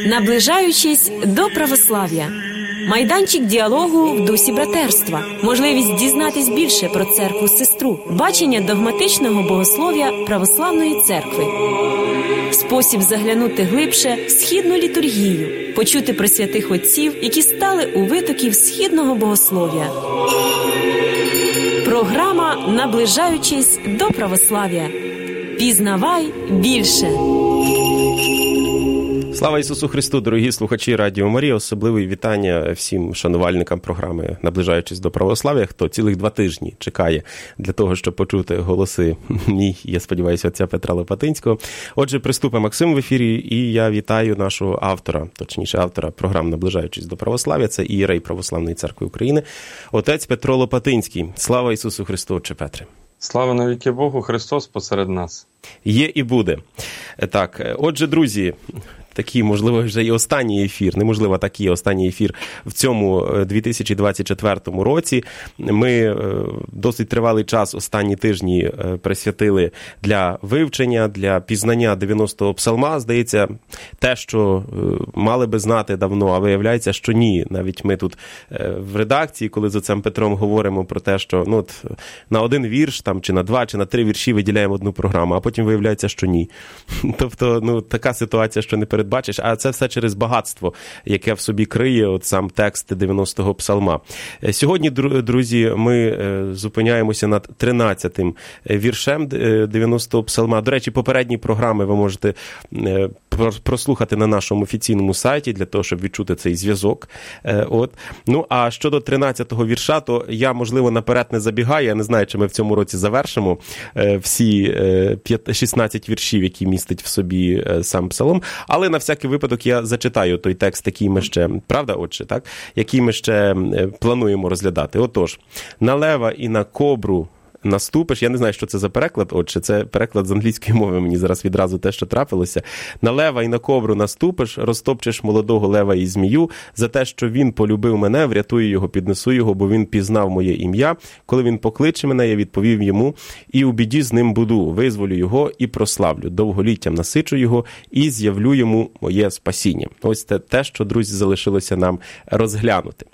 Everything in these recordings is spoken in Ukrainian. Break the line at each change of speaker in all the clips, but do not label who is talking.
Наближаючись до православ'я. Майданчик діалогу в дусі братерства. Можливість дізнатись більше про церкву-сестру. Бачення догматичного богослов'я православної церкви. Спосіб заглянути глибше в східну літургію. Почути про святих отців, які стали у витоків східного богослов'я. Програма «Наближаючись до православ'я». Пізнавай більше.
Слава Ісусу Христу, дорогі слухачі Радіо Марія. Особливе вітання всім шанувальникам програми «Наближаючись до православ'я», хто цілих 2 тижні чекає для того, щоб почути голоси мій, я сподіваюся, отця Петра Лопатинського. Отже, приступить Максим в ефірі, і я вітаю нашого автора, точніше автора програм «Наближаючись до православ'я», це ієрей Православної Церкви України, отець Петро Лопатинський. Слава Ісусу Христу, отче Петре.
Слава навіки Богу, Христос посеред нас.
Є і буде. Так, отже, друзі, такий, можливо, вже і останній ефір, неможливо, такий останній ефір в цьому 2024 році. Ми досить тривалий час, останні тижні присвятили для вивчення, для пізнання 90-го псалма. Здається, те, що мали би знати давно, а виявляється, що ні. Навіть ми тут в редакції, коли з отцем Петром говоримо про те, що на один вірш, там, чи на 2, чи на 3 вірші виділяємо одну програму, а потім виявляється, що ні. Тобто, така ситуація, що не передбачиш, а це все через багатство, яке в собі криє сам текст 90-го псалма. Сьогодні, друзі, ми зупиняємося над 13-тим віршем 90-го псалма. До речі, попередні програми ви можете прослухати на нашому офіційному сайті, для того, щоб відчути цей зв'язок. Ну, а щодо 13-го вірша, то я, можливо, наперед не забігаю, я не знаю, чи ми в цьому році завершимо всі 16 віршів, які містить в собі сам псалом, але на всякий випадок я зачитаю той текст, який ми ще, правда, отче, так? Який ми ще плануємо розглядати. Отож, на лева і на кобру наступиш. Я не знаю, що це за переклад, отже, це переклад з англійської мови, мені зараз відразу те, що трапилося. На лева і на кобру наступиш, розтопчеш молодого лева і змію, за те, що він полюбив мене, врятую його, піднесу його, бо він пізнав моє ім'я. Коли він покличе мене, я відповів йому, і у біді з ним буду, визволю його і прославлю, довголіттям насичу його і з'явлю йому моє спасіння. Ось це те, що, друзі, залишилося нам розглянути.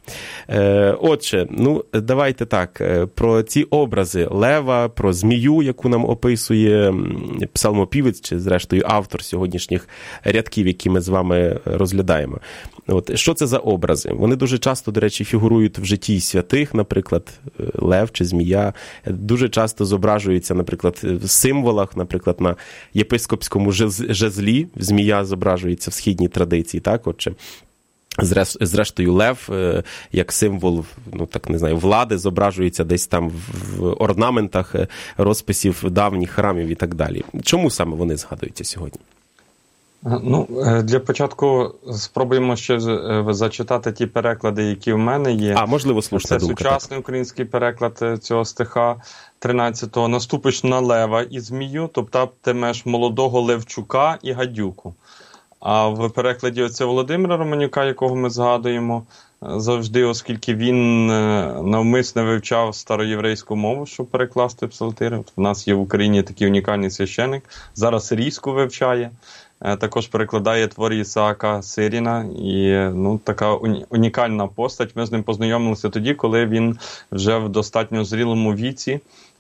Отже, давайте так, про ці образи лева, про змію, яку нам описує псалмопівець, чи, зрештою, автор сьогоднішніх рядків, які ми з вами розглядаємо. Що це за образи? Вони дуже часто, до речі, фігурують в житті святих, наприклад, лев чи змія. Дуже часто зображуються, наприклад, в символах, наприклад, на єпископському жезлі змія зображується в східній традиції, так, отже. Зрештою, лев, як символ, влади, зображується десь там в орнаментах розписів давніх храмів і так далі. Чому саме вони згадуються сьогодні?
Для початку спробуємо ще зачитати ті переклади, які в мене є.
Можливо, слушна думка.
Це сучасний український переклад цього стиха 13-го. «Наступиш на лева і змію, топтатимеш молодого левчука і гадюку». А в перекладі отця Володимира Романюка, якого ми згадуємо завжди, оскільки він навмисно вивчав староєврейську мову, щоб перекласти псалтири. У нас є в Україні такий унікальний священик, зараз різку вивчає, також перекладає твори Ісаака Сиріна, і така унікальна постать. Ми з ним познайомилися тоді, коли він вже в достатньо зрілому віці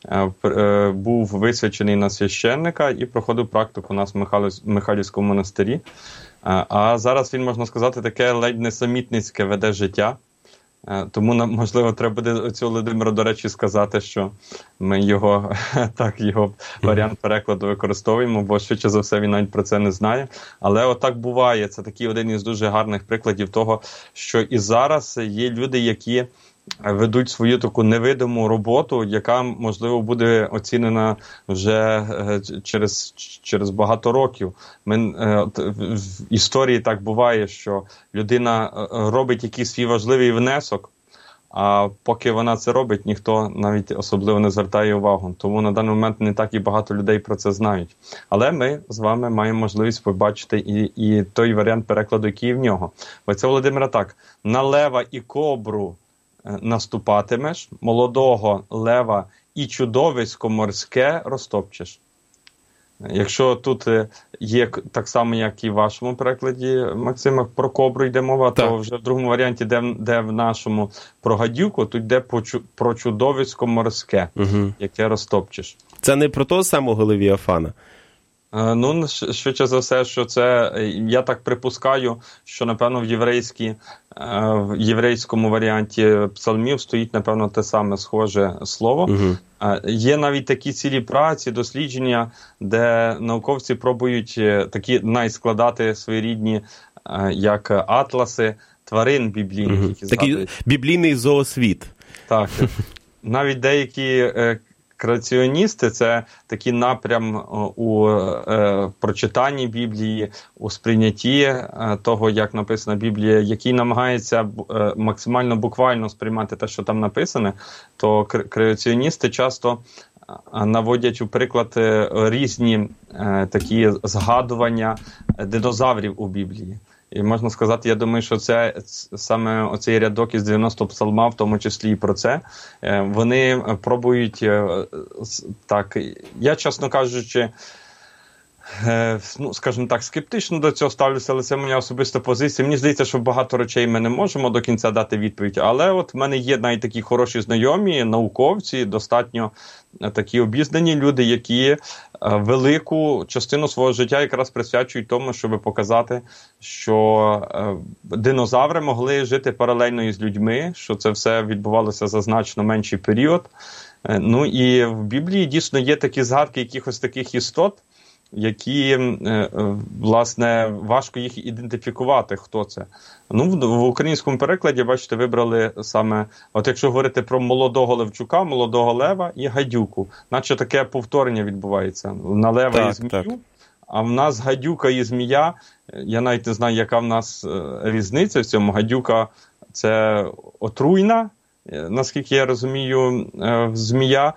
був висвячений на священника і проходив практику у нас в Михайлівському монастирі. А зараз він, можна сказати, таке ледь не самітницьке веде життя. Тому нам, можливо, треба буде оцю Володимиру, до речі, сказати, що ми його варіант перекладу використовуємо, бо швидше за все він навіть про це не знає. Але отак буває. Це такий один із дуже гарних прикладів того, що і зараз є люди, які ведуть свою таку невидиму роботу, яка, можливо, буде оцінена вже через багато років. В історії так буває, що людина робить якийсь свій важливий внесок, а поки вона це робить, ніхто навіть особливо не звертає увагу. Тому на даний момент не так і багато людей про це знають. Але ми з вами маємо можливість побачити і той варіант перекладу, який в нього. Оце Володимира так. «На лева і кобру наступатимеш, молодого лева і чудовисько морське розтопчеш». Якщо тут є так само, як і в вашому перекладі, Максиме, про кобру йде мова,
так.
то вже в другому варіанті, де в нашому про гадюку, тут йде про чудовисько морське, яке розтопчеш.
Це не про того самого Левіафана?
Ну, швидше за все, що це, я так припускаю, що, напевно, в єврейському варіанті псалмів стоїть, напевно, те саме схоже слово. Є навіть такі цілі праці, дослідження, де науковці пробують такі складати своєрідні, як атласи тварин біблійних.
Такий біблійний зоосвіт.
Так. Навіть деякі креаціоністи – це такий напрям у прочитанні Біблії, у сприйнятті того, як написана Біблія, який намагається максимально буквально сприймати те, що там написане, то креаціоністи часто наводять у приклад різні такі згадування динозаврів у Біблії. І можна сказати, я думаю, що це саме оцей рядок із 90 псалма, в тому числі і про це. Вони пробують, так, я, чесно кажучи, скажімо так, скептично до цього ставлюся, але це моя особиста позиція. Мені здається, що багато речей ми не можемо до кінця дати відповідь, але от в мене є навіть такі хороші знайомі, науковці, достатньо такі обізнані люди, які велику частину свого життя якраз присвячують тому, щоб показати, що динозаври могли жити паралельно із людьми, що це все відбувалося за значно менший період. Ну і в Біблії дійсно є такі згадки якихось таких істот, які, власне, важко їх ідентифікувати, хто це. Ну, в українському перекладі, бачите, вибрали саме, от якщо говорити про молодого левчука, молодого лева і гадюку, наче таке повторення відбувається. На лева і змію, а в нас гадюка і змія, я навіть не знаю, яка в нас різниця в цьому. Гадюка – це отруйна, наскільки я розумію, змія,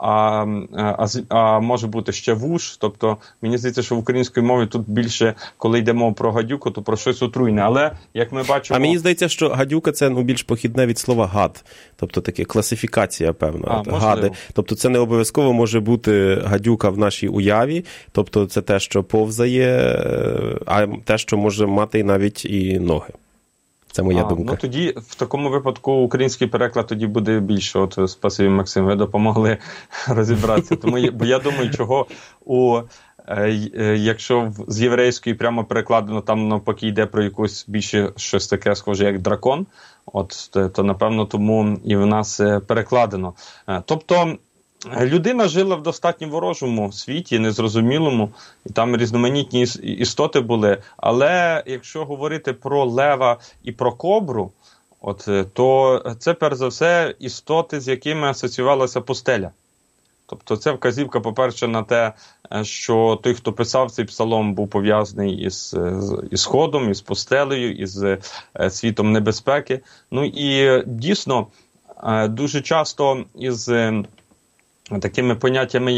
а може бути ще вуш. Тобто, мені здається, що в українській мові тут більше, коли йде мова про гадюку, то про щось отруйне. Але, як ми бачимо...
А мені здається, що гадюка – це більш похідне від слова гад. Тобто, таке класифікація, певна. Гади. Тобто, це не обов'язково може бути гадюка в нашій уяві. Тобто, це те, що повзає, а те, що може мати навіть і ноги. Це моя думка.
Ну тоді, в такому випадку, український переклад тоді буде більше. От, спасибі, Максим, ви допомогли розібратися. Тому, бо я думаю, чого якщо з єврейської прямо перекладено, там навпаки йде про якусь більше щось таке схоже, як дракон, от, то напевно тому і в нас перекладено. Тобто, людина жила в достатньо ворожому світі, незрозумілому, і там різноманітні істоти були. Але якщо говорити про лева і про кобру, то це, перш за все, істоти, з якими асоціювалася пустеля. Тобто це вказівка, по-перше, на те, що той, хто писав цей псалом, був пов'язаний із Сходом, із пустелею, із світом небезпеки. Ну і дійсно, дуже часто із такими поняттями,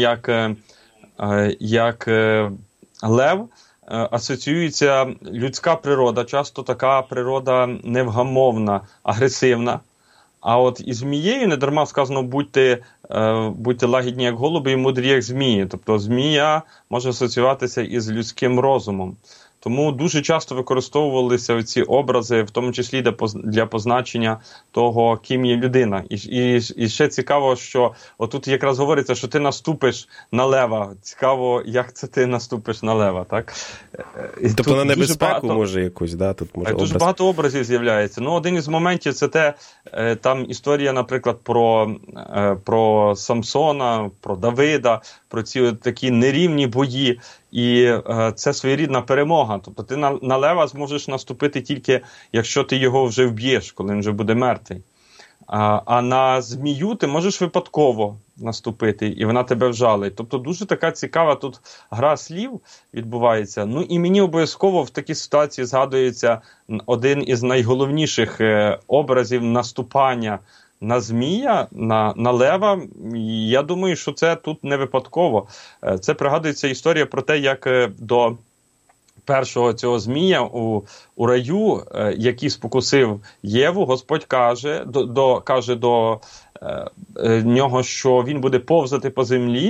як лев, асоціюється людська природа, часто така природа невгамовна, агресивна. А от із змією недарма сказано будьте лагідні, як голуби, і мудрі, як змії. Тобто змія може асоціюватися із людським розумом. Тому дуже часто використовувалися ці образи, в тому числі для позначення того, ким є людина. І ще цікаво, що отут якраз говориться, що ти наступиш на лева. Цікаво, як це ти наступиш на лева, так?
Тобто на небезпеку може якусь, да? Тут може
дуже багато образів з'являється. Ну, один із моментів – це там історія, наприклад, про Самсона, про Давида, про ці такі нерівні бої. І це своєрідна перемога. Тобто ти на лева зможеш наступити тільки, якщо ти його вже вб'єш, коли він вже буде мертвий. А на змію ти можеш випадково наступити, і вона тебе вжалить. Тобто дуже така цікава тут гра слів відбувається. Ну і мені обов'язково в такій ситуації згадується один із найголовніших образів наступання на змія, на лева. Я думаю, що це тут не випадково. Це пригадується історія про те, як до першого цього змія у раю, який спокусив Єву, Господь каже до нього, що він буде повзати по землі,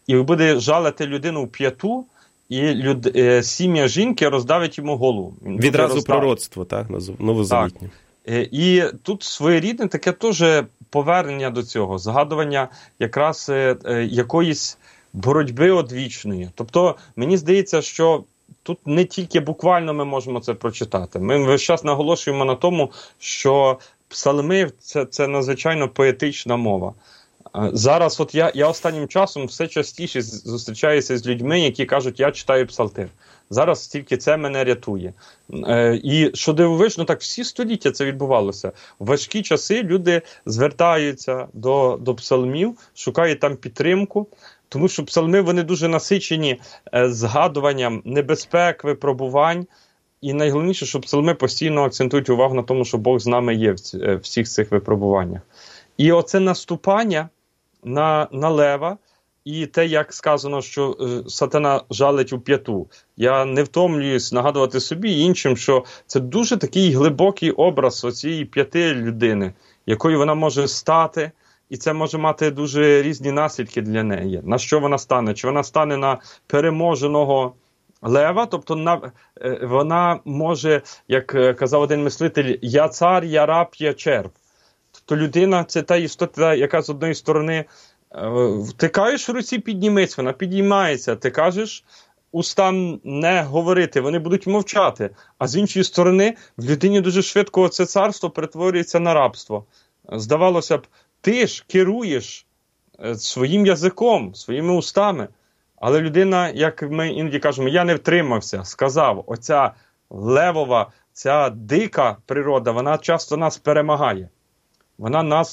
і буде жалити людину в п'яту, і сім'я жінки роздавить йому голову.
Відразу пророцтво, так, новозавітнє.
І тут своєрідне таке теж повернення до цього, згадування якраз якоїсь боротьби одвічної. Тобто, мені здається, що тут не тільки буквально ми можемо це прочитати. Ми весь час наголошуємо на тому, що псалми – це надзвичайно поетична мова. Зараз от я останнім часом все частіше зустрічаюся з людьми, які кажуть, я читаю псалтир. Зараз тільки це мене рятує. І що дивовижно, так всі століття це відбувалося. В важкі часи люди звертаються до псалмів, шукають там підтримку, тому що псалми, вони дуже насичені згадуванням небезпек, випробувань. І найголовніше, що псалми постійно акцентують увагу на тому, що Бог з нами є в всіх цих випробуваннях. І оце наступання на лева, і те, як сказано, що сатана жалить у п'яту. Я не втомлююсь нагадувати собі і іншим, що це дуже такий глибокий образ оцієї п'яти людини, якою вона може стати, і це може мати дуже різні наслідки для неї. На що вона стане? Чи вона стане на переможеного лева, тобто вона може, як казав один мислитель, я цар, я раб, я черв. Тобто людина – це та істота, яка з одної сторони, ти кажеш в руці підніметься, вона підіймається, ти кажеш устам не говорити, вони будуть мовчати. А з іншої сторони, в людині дуже швидко це царство перетворюється на рабство. Здавалося б, ти ж керуєш своїм язиком, своїми устами. Але людина, як ми іноді кажемо, я не втримався, сказав, оця левова, ця дика природа, вона часто нас перемагає. Вона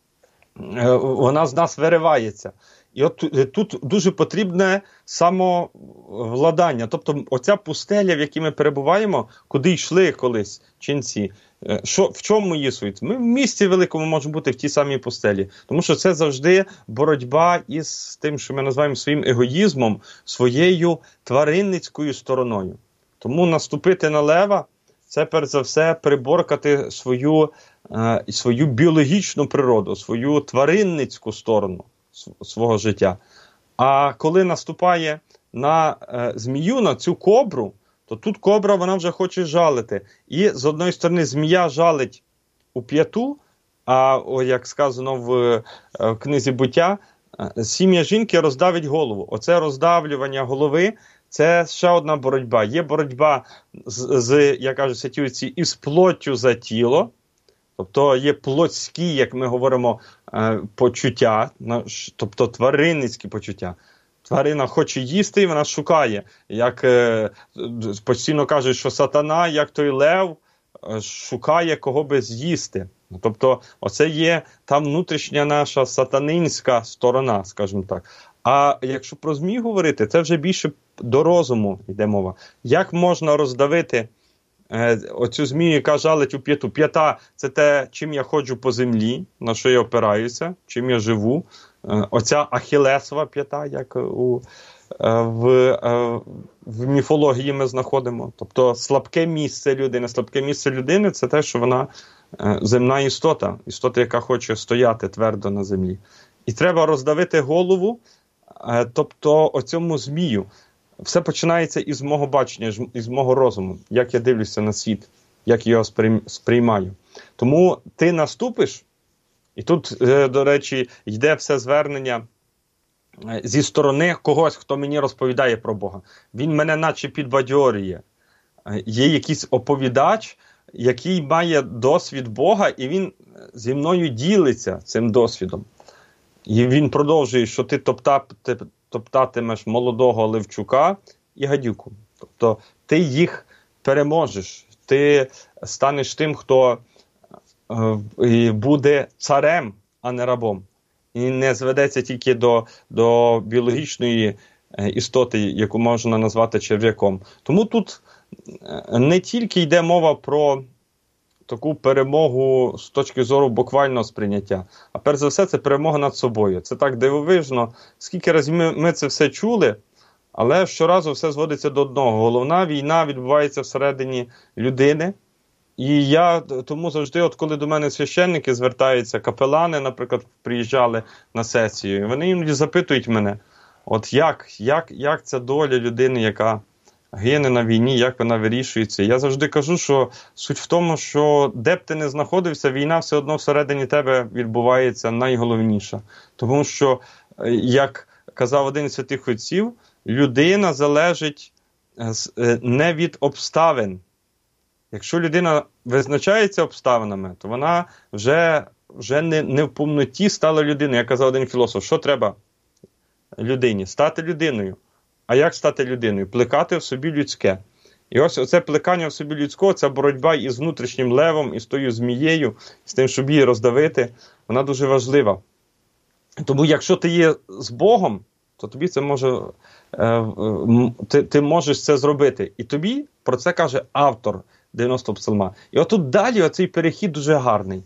з нас виривається. І от тут дуже потрібне самовладання. Тобто оця пустеля, в якій ми перебуваємо, куди йшли колись ченці, в чому її суть? Ми в місті великому можемо бути в тій самій пустелі. Тому що це завжди боротьба із тим, що ми називаємо своїм егоїзмом, своєю тваринницькою стороною. Тому наступити на лева – це, перш за все, приборкати свою біологічну природу, свою тваринницьку сторону свого життя. А коли наступає на змію, на цю кобру, то тут кобра, вона вже хоче жалити. І, з одної сторони, змія жалить у п'яту, а, як сказано в книзі «Буття», сім'я жінки роздавить голову. Оце роздавлювання голови – це ще одна боротьба. Є боротьба як кажуть святі отці, із плоттю за тіло, тобто є плотські, як ми говоримо, почуття, тобто тваринницькі почуття. Тварина хоче їсти, і вона шукає. Як постійно кажуть, що сатана, як той лев, шукає кого би з'їсти. Тобто оце є та внутрішня наша сатанинська сторона, скажімо так. А якщо про змій говорити, це вже більше до розуму йде мова. Як можна роздавити оцю змію, яка жалить у п'яту? П'ята – це те, чим я ходжу по землі, на що я опираюся, чим я живу. Оця ахілесова п'ята, як в міфології ми знаходимо. Тобто слабке місце людини. Слабке місце людини – це те, що вона земна істота, яка хоче стояти твердо на землі. І треба роздавити голову, тобто оцьому змію. Все починається із мого бачення, із мого розуму, як я дивлюся на світ, як я його сприймаю. Тому ти наступиш, і тут, до речі, йде все звернення зі сторони когось, хто мені розповідає про Бога. Він мене наче підбадьорює. Є якийсь оповідач, який має досвід Бога, і він зі мною ділиться цим досвідом. І він продовжує, що ти топтатимеш молодого левчука і гадюку. Тобто ти їх переможеш, ти станеш тим, хто буде царем, а не рабом. І не зведеться тільки до біологічної істоти, яку можна назвати черв'яком. Тому тут не тільки йде мова про таку перемогу з точки зору буквального сприйняття, а перш за все це перемога над собою. Це так дивовижно. Скільки разів ми це все чули, але щоразу все зводиться до одного. Головна війна відбувається всередині людини. І я тому завжди, от коли до мене священники звертаються, капелани, наприклад, приїжджали на сесію, вони іноді запитують мене, От як ця доля людини, яка гине на війні, як вона вирішується? Я завжди кажу, що суть в тому, що де б ти не знаходився, війна все одно всередині тебе відбувається найголовніша. Тому що, як казав один з святих отців, людина залежить не від обставин. Якщо людина визначається обставинами, то вона вже не в повноті стала людиною. Як казав один філософ, що треба людині? Стати людиною. А як стати людиною? Плекати в собі людське. І ось оце плекання в собі людського, ця боротьба із внутрішнім левом, із тою змією, з тим, щоб її роздавити, вона дуже важлива. Тому якщо ти є з Богом, то тобі це може, ти можеш це зробити. І тобі про це каже автор 90-го псалма. І отут далі оцей перехід дуже гарний.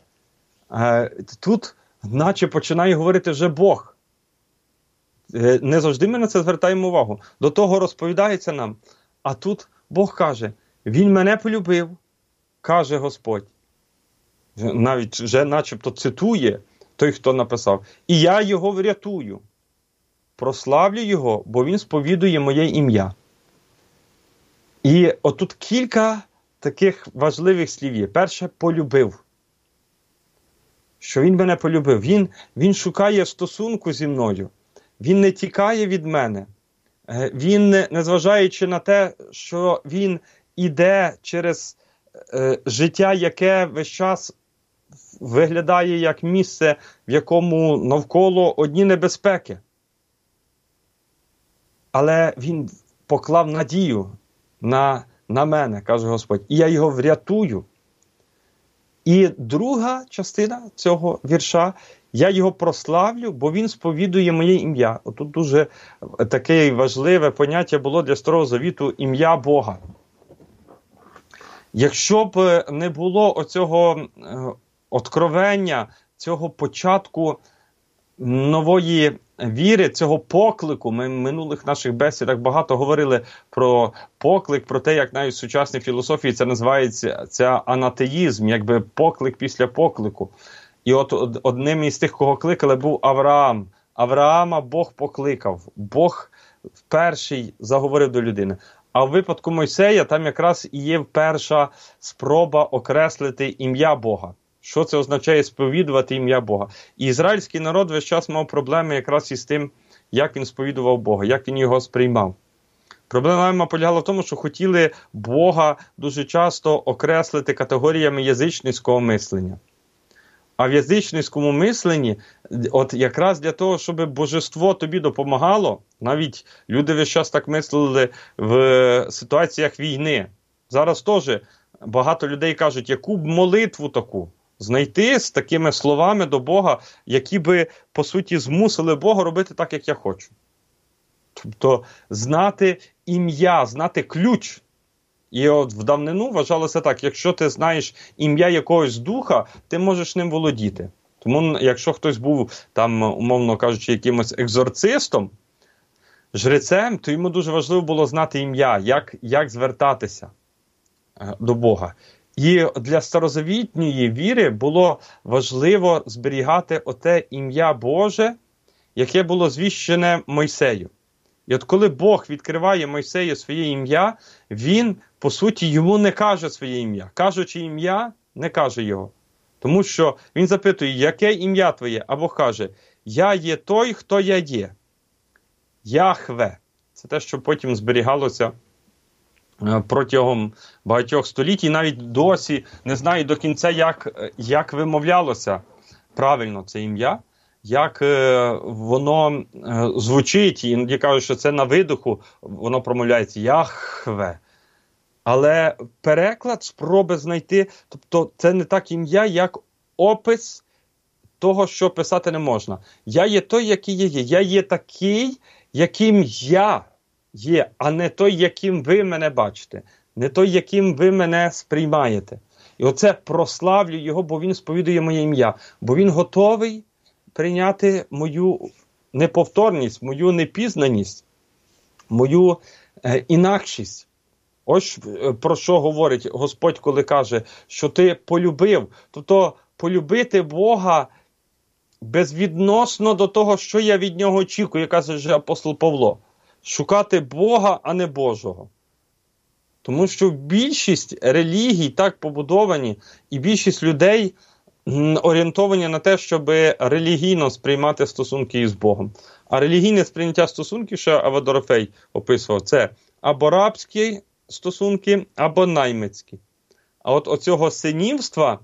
Тут наче починає говорити вже Бог. Не завжди ми на це звертаємо увагу. До того розповідається нам. А тут Бог каже, Він мене полюбив, каже Господь. Навіть вже начебто цитує той, хто написав. І я його врятую. Прославлю його, бо він сповідує моє ім'я. І отут кілька таких важливих слів є. Перше, полюбив. Що він мене полюбив. Він шукає стосунку зі мною. Він не тікає від мене. Він, незважаючи на те, що він іде через життя, яке весь час виглядає як місце, в якому навколо одні небезпеки. Але він поклав надію на мене, каже Господь, і я його врятую. І друга частина цього вірша, я його прославлю, бо він сповідує моє ім'я. Отут дуже таке важливе поняття було для Старого Завіту ім'я Бога. Якщо б не було оцього откровення, цього початку нової віри, цього поклику, ми в минулих наших бесідах багато говорили про поклик, про те, як навіть в сучасній філософії це називається анатеїзм, якби поклик після поклику. І от одним із тих, кого кликали, був Авраам. Авраама Бог покликав. Бог перший заговорив до людини. А в випадку Мойсея там якраз і є перша спроба окреслити ім'я Бога. Що це означає сповідувати ім'я Бога? І ізраїльський народ весь час мав проблеми якраз із тим, як він сповідував Бога, як він його сприймав. Проблема полягала в тому, що хотіли Бога дуже часто окреслити категоріями язичницького мислення. А в язичницькому мисленні, от якраз для того, щоб божество тобі допомагало, навіть люди весь час так мислили в ситуаціях війни. Зараз теж багато людей кажуть, яку б молитву таку знайти з такими словами до Бога, які би, по суті, змусили Бога робити так, як я хочу. Тобто, знати ім'я, знати ключ. І от в давнину вважалося так, якщо ти знаєш ім'я якогось духа, ти можеш ним володіти. Тому, якщо хтось був, там, умовно кажучи, якимось екзорцистом, жрецем, то йому дуже важливо було знати ім'я, як звертатися до Бога. І для старозавітньої віри було важливо зберігати оте ім'я Боже, яке було звіщене Мойсею. І от коли Бог відкриває Мойсею своє ім'я, він, по суті, йому не каже своє ім'я. Кажучи ім'я, не каже його. Тому що він запитує, яке ім'я твоє? А Бог каже, я є той, хто я є. Яхве. Це те, що потім зберігалося протягом багатьох століть. І навіть досі не знаю до кінця, як вимовлялося правильно це ім'я. Як воно звучить, і іноді кажуть, що це на видоху, воно промовляється Яхве. Але переклад спроби знайти, тобто це не так ім'я, як опис того, що писати не можна. Я є той, який я є. Я є такий, яким я є, а не той, яким ви мене бачите. Не той, яким ви мене сприймаєте. І оце прославлю його, бо він сповідує моє ім'я. Бо він готовий прийняти мою неповторність, мою непізнаність, мою інакшість. Ось про що говорить Господь, коли каже, що ти полюбив. Тобто полюбити Бога безвідносно до того, що я від нього очікую, каже вже апостол Павло. Шукати Бога, а не Божого. Тому що більшість релігій так побудовані, і більшість людей орієнтовані на те, щоб релігійно сприймати стосунки із Богом. А релігійне сприйняття стосунків, що Авва-Дорофей описував, це або рабські стосунки, або наймицькі. А от оцього синівства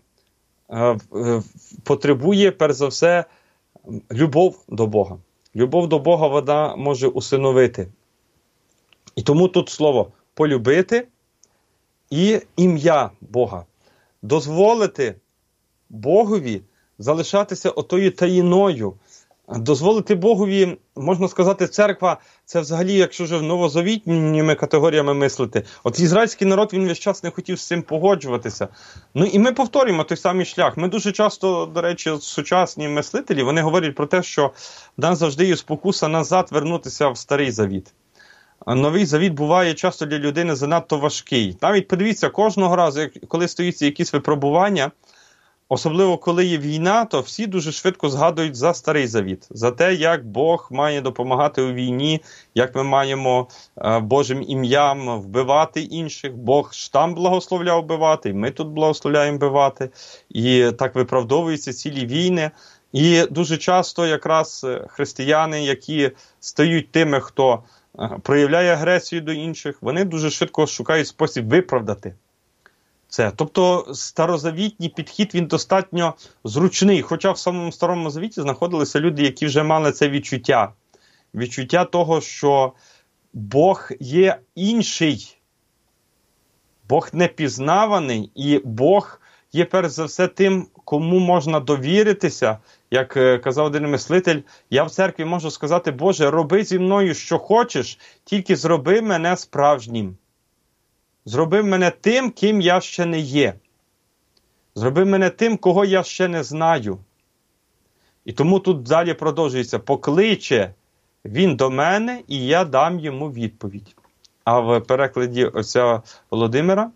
потребує, перш за все, любов до Бога. Любов до Бога вона може усиновити. І тому тут слово полюбити і ім'я Бога. Дозволити Богові залишатися отою таїною. Дозволити Богові, можна сказати, церква, це взагалі, якщо вже новозавітніми категоріями мислити. От ізраїльський народ, він весь час не хотів з цим погоджуватися. Ну і ми повторюємо той самий шлях. Ми дуже часто, до речі, сучасні мислителі, вони говорять про те, що в нас завжди є спокуса назад вернутися в Старий Завіт. Новий Завіт буває часто для людини занадто важкий. Навіть подивіться, кожного разу, коли стоїться якісь випробування, особливо коли є війна, то всі дуже швидко згадують за Старий Завіт. За те, як Бог має допомагати у війні, як ми маємо Божим ім'ям вбивати інших. Бог ж там благословляв вбивати, і ми тут благословляємо вбивати. І так виправдовуються цілі війни. І дуже часто якраз християни, які стають тими, хто проявляє агресію до інших, вони дуже швидко шукають спосіб виправдати це. Тобто старозавітній підхід, він достатньо зручний. Хоча в самому Старому Завіті знаходилися люди, які вже мали це відчуття. Відчуття того, що Бог є інший. Бог непізнаваний, і Бог є перш за все тим, кому можна довіритися. Як казав один мислитель, я в церкві можу сказати: Боже, роби зі мною, що хочеш, тільки зроби мене справжнім. Зроби мене тим, ким я ще не є. Зроби мене тим, кого я ще не знаю. І тому тут далі продовжується: покличе він до мене, і я дам йому відповідь. А в перекладі отця Володимира: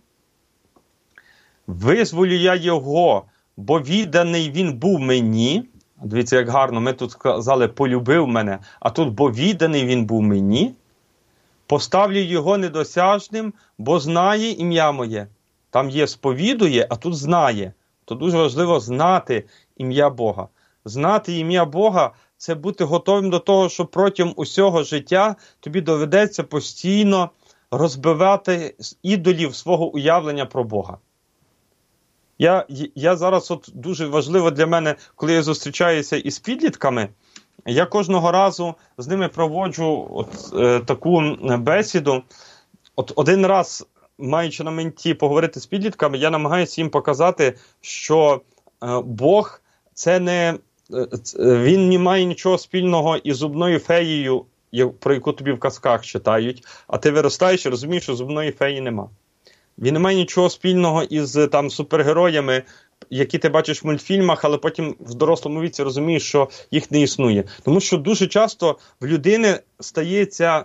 визволю я його, бо відданий він був мені. Дивіться, як гарно, ми тут сказали: полюбив мене, а тут: бо відданий він був мені. Поставлю його недосяжним, бо знає ім'я моє. Там є сповідує, а тут знає. То дуже важливо знати ім'я Бога. Знати ім'я Бога – це бути готовим до того, що протягом усього життя тобі доведеться постійно розбивати ідолів свого уявлення про Бога. Я зараз, от дуже важливо для мене, коли я зустрічаюся із підлітками, я кожного разу з ними проводжу таку бесіду. От один раз, маючи на меті поговорити з підлітками, я намагаюся їм показати, що Бог – це не, він не має нічого спільного із зубною феєю, про яку тобі в казках читають, а ти виростаєш і розумієш, що зубної феї нема. Він не має нічого спільного із там супергероями, які ти бачиш в мультфільмах, але потім в дорослому віці розумієш, що їх не існує. Тому що дуже часто в людини стається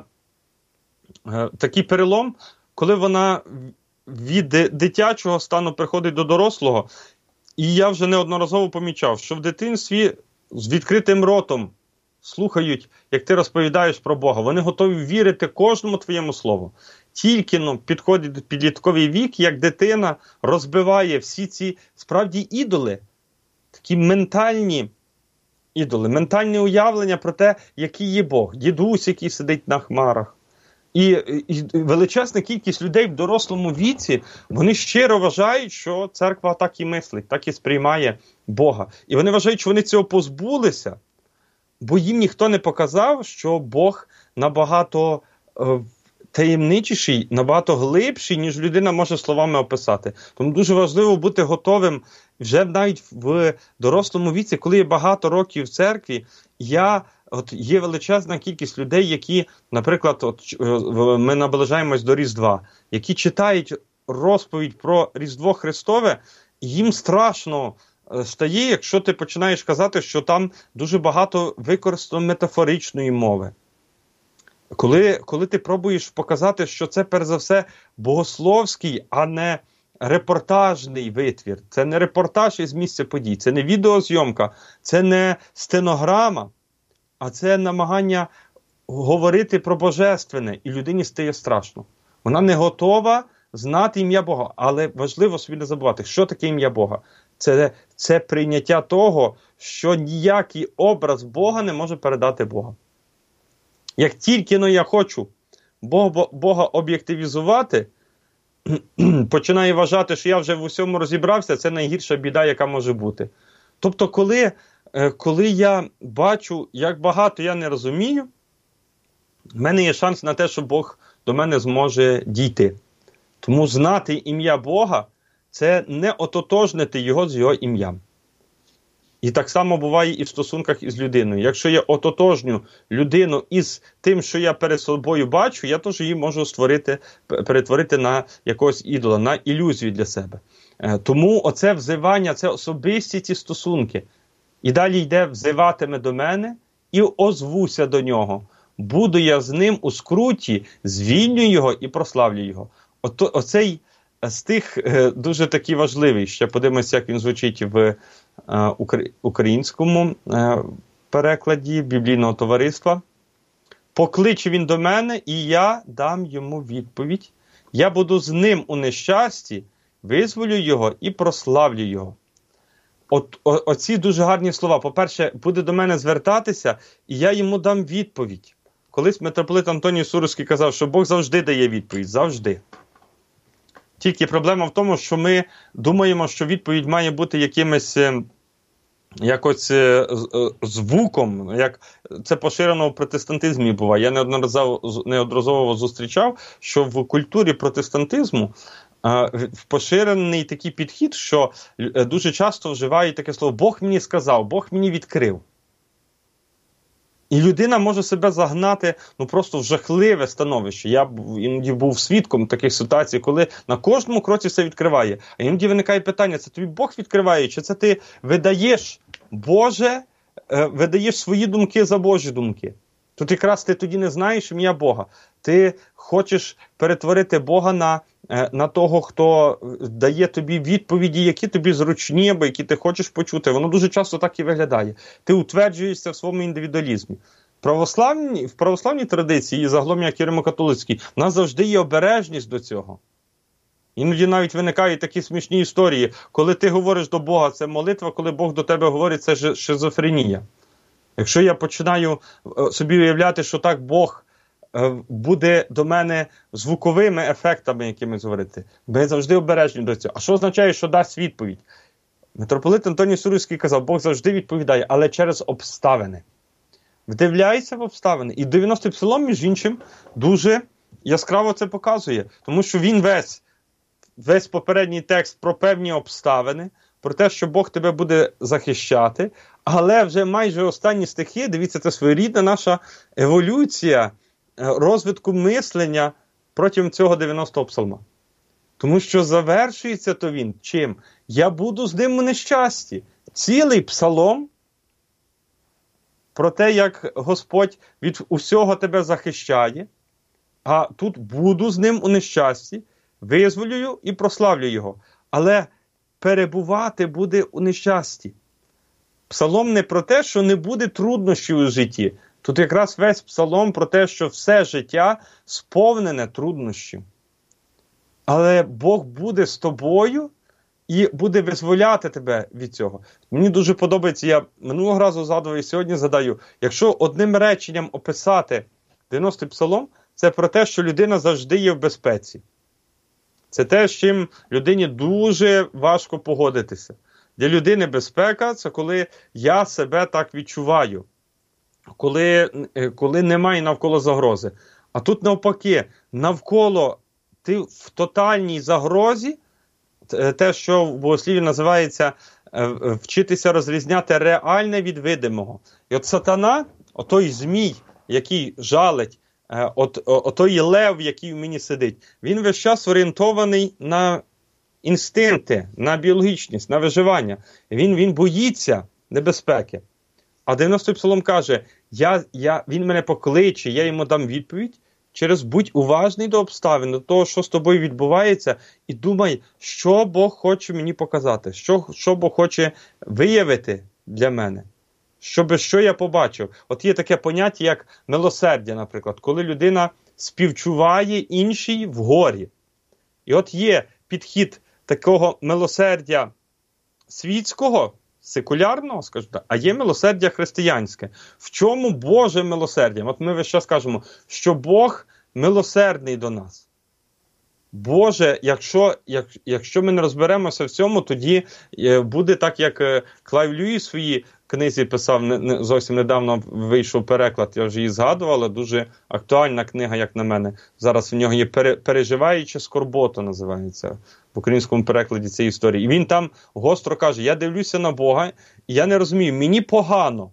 такий перелом, коли вона від дитячого стану приходить до дорослого. І я вже неодноразово помічав, що в дитинстві з відкритим ротом слухають, як ти розповідаєш про Бога. Вони готові вірити кожному твоєму слову. Тільки підходить підлітковий вік, як дитина розбиває всі ці справді ідоли, такі ментальні ідоли, ментальне уявлення про те, який є Бог. Дідусь, який сидить на хмарах. І величезна кількість людей в дорослому віці, вони щиро вважають, що церква так і мислить, так і сприймає Бога. І вони вважають, що вони цього позбулися, бо їм ніхто не показав, що Бог набагато таємничіший, набагато глибший, ніж людина може словами описати. Тому дуже важливо бути готовим вже навіть в дорослому віці, коли є багато років в церкві. Є величезна кількість людей, які, наприклад, ми наближаємось до Різдва, які читають розповідь про Різдво Христове, і їм страшно стає, якщо ти починаєш казати, що там дуже багато використано метафоричної мови. Коли ти пробуєш показати, що це, перш за все, богословський, а не репортажний витвір, це не репортаж із місця подій, це не відеозйомка, це не стенограма, а це намагання говорити про божественне, і людині стає страшно. Вона не готова знати ім'я Бога, але важливо собі не забувати, що таке ім'я Бога. Це прийняття того, що ніякий образ Бога не може передати Бога. Як тільки я хочу Бога об'єктивізувати, починаю вважати, що я вже в усьому розібрався, це найгірша біда, яка може бути. Тобто, коли я бачу, як багато я не розумію, в мене є шанс на те, що Бог до мене зможе дійти. Тому знати ім'я Бога – це не ототожнити його з його ім'ям. І так само буває і в стосунках із людиною. Якщо я ототожню людину із тим, що я перед собою бачу, я теж її можу перетворити на якогось ідола, на ілюзію для себе. Тому оце взивання, це особисті ці стосунки. І далі йде взиватиме до мене і озвуся до нього. Буду я з ним у скруті, звільню його і прославлю його. Оцей стих дуже такий важливий. Ще подивимося, як він звучить в українському перекладі Біблійного товариства. Покличе він до мене, і я дам йому відповідь. Я буду з ним у нещасті, визволю його і прославлю його. Оці дуже гарні слова. По-перше, буде до мене звертатися, і я йому дам відповідь. Колись митрополит Антоній Суровський казав, що Бог завжди дає відповідь. Завжди. Тільки проблема в тому, що ми думаємо, що відповідь має бути якось звуком, як це поширено в протестантизмі буває. Я неодноразово зустрічав, що в культурі протестантизму поширений такий підхід, що дуже часто вживають таке слово «Бог мені сказав», «Бог мені відкрив». І людина може себе загнати просто в жахливе становище. Я іноді був свідком таких ситуацій, коли на кожному кроці все відкриває. А іноді виникає питання, це тобі Бог відкриває, чи це ти видаєш видаєш свої думки за Божі думки? Тут якраз ти тоді не знаєш ім'я Бога. Ти хочеш перетворити Бога на того, хто дає тобі відповіді, які тобі зручні, або які ти хочеш почути. Воно дуже часто так і виглядає. Ти утверджуєшся в своєму індивідуалізмі. В православній традиції, і загалом як і римокатолицькій, в нас завжди є обережність до цього. Іноді навіть виникають такі смішні історії. Коли ти говориш до Бога, це молитва, коли Бог до тебе говорить, це шизофренія. Якщо я починаю собі уявляти, що так Бог буде до мене звуковими ефектами якимись говорити, ми завжди обережні до цього. А що означає, що дасть відповідь? Митрополит Антоній Суровський казав, Бог завжди відповідає, але через обставини. Вдивляється в обставини. І 90-й псалом, між іншим, дуже яскраво це показує. Тому що він весь попередній текст про певні обставини, про те, що Бог тебе буде захищати, але вже майже останні стихи, дивіться, це своєрідна наша еволюція розвитку мислення протягом цього 90-го псалма. Тому що завершується то він чим? Я буду з ним у нещасті. Цілий псалом про те, як Господь від усього тебе захищає, а тут буду з ним у нещасті, визволюю і прославлю його. Але перебувати буде у нещасті. Псалом не про те, що не буде труднощів у житті. Тут якраз весь псалом про те, що все життя сповнене труднощів. Але Бог буде з тобою і буде визволяти тебе від цього. Мені дуже подобається, я минулого разу згадував і сьогодні згадаю, якщо одним реченням описати 90-й псалом, це про те, що людина завжди є в безпеці. Це те, з чим людині дуже важко погодитися. Для людини безпека – це коли я себе так відчуваю, коли немає навколо загрози. А тут навпаки, навколо ти в тотальній загрозі, те, що в богослів'ї називається вчитися розрізняти реальне від видимого. І от сатана, отой змій, який жалить, отой лев, який в мені сидить, він весь час орієнтований на інстинкти, на біологічність, на виживання. Він боїться небезпеки. А 90-й псалом каже, він мене покличе, я йому дам відповідь, будь уважний до обставин, до того, що з тобою відбувається, і думай, що Бог хоче мені показати, що Бог хоче виявити для мене, що я побачив. От є таке поняття, як милосердя, наприклад, коли людина співчуває іншій в горі. І от є підхід такого милосердя світського, секулярного, скажу так, а є милосердя християнське. В чому Боже милосердя? От ми весь час кажемо, що Бог милосердний до нас. Боже, якщо ми не розберемося в цьому, тоді буде так, як Клайв Льюіс в своїй книзі писав, зовсім недавно вийшов переклад, я вже її згадував, але дуже актуальна книга, як на мене. Зараз в нього є «Переживаючи скорботу», називається в українському перекладі цієї історії. І він там гостро каже, я дивлюся на Бога, і я не розумію, мені погано.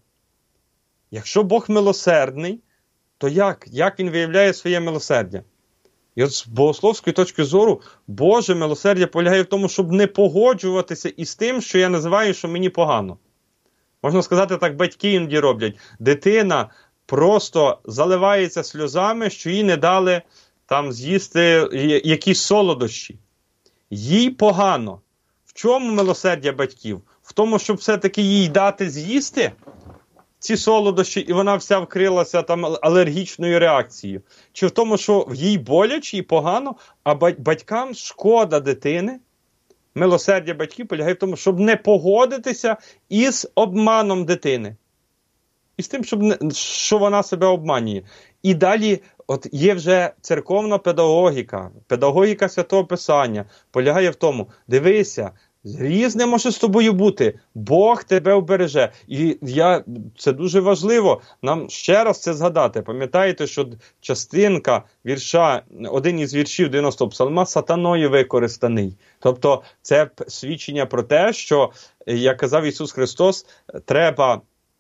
Якщо Бог милосердний, то як він виявляє своє милосердя? І от з богословської точки зору, Боже милосердя полягає в тому, щоб не погоджуватися із тим, що я називаю, що мені погано. Можна сказати, так батьки іноді роблять. Дитина просто заливається сльозами, що їй не дали там з'їсти якісь солодощі. Їй погано. В чому милосердя батьків? В тому, щоб все-таки їй дати з'їсти ці солодощі, і вона вся вкрилася там алергічною реакцією. Чи в тому, що їй боляче і погано, а батькам шкода дитини? Милосердя батьків полягає в тому, щоб не погодитися із обманом дитини. І з тим, що вона себе обманює. І далі от є вже церковна педагогіка, педагогіка Святого Писання, полягає в тому, дивися, різне може з тобою бути, Бог тебе обереже. І це дуже важливо нам ще раз це згадати. Пам'ятаєте, що частинка вірша, один із віршів 90-го псалма сатаною використаний. Тобто це свідчення про те, що, як казав Ісус Христос, треба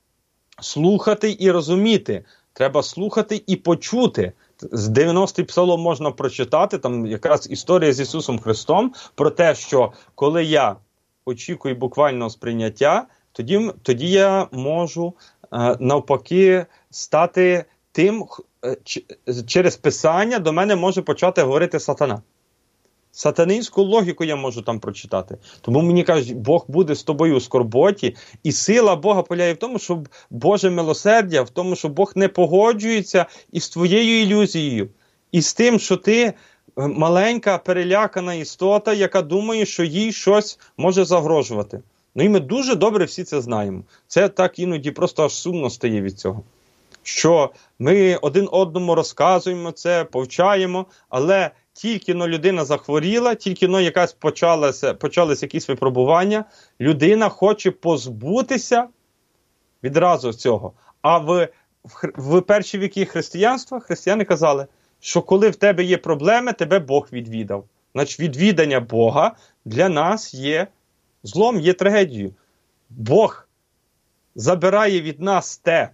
слухати і розуміти. Треба слухати і почути. З 90-й псалом можна прочитати, там якраз історія з Ісусом Христом, про те, що коли я очікую буквального сприйняття, тоді я можу навпаки стати тим, через Писання до мене може почати говорити сатана. Сатанинську логіку я можу там прочитати. Тому мені кажуть, Бог буде з тобою у скорботі, і сила Бога полягає в тому, щоб Боже милосердя, в тому, що Бог не погоджується із твоєю ілюзією, і з тим, що ти маленька, перелякана істота, яка думає, що їй щось може загрожувати. Ну і ми дуже добре всі це знаємо. Це так іноді просто аж сумно стає від цього. Що ми один одному розказуємо це, повчаємо, але тільки-но людина захворіла, тільки-но якась почалися якісь випробування, людина хоче позбутися відразу цього. А в перші віки християнства християни казали, що коли в тебе є проблеми, тебе Бог відвідав. Значить, відвідання Бога для нас є злом, є трагедією. Бог забирає від нас те,